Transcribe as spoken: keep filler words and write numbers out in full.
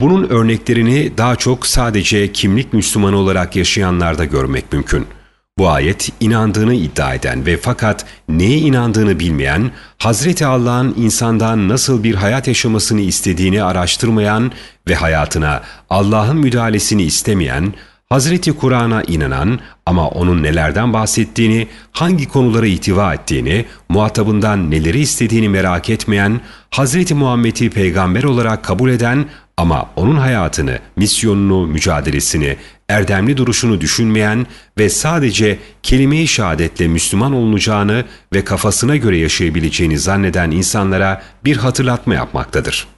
Bunun örneklerini daha çok sadece kimlik Müslümanı olarak yaşayanlarda görmek mümkün. Bu ayet inandığını iddia eden ve fakat neye inandığını bilmeyen, Hazreti Allah'ın insandan nasıl bir hayat yaşamasını istediğini araştırmayan ve hayatına Allah'ın müdahalesini istemeyen, Hazreti Kur'an'a inanan ama onun nelerden bahsettiğini, hangi konulara ihtiva ettiğini, muhatabından neleri istediğini merak etmeyen, Hazreti Muhammed'i peygamber olarak kabul eden ama onun hayatını, misyonunu, mücadelesini, erdemli duruşunu düşünmeyen ve sadece kelime-i şehadetle Müslüman olunacağını ve kafasına göre yaşayabileceğini zanneden insanlara bir hatırlatma yapmaktadır.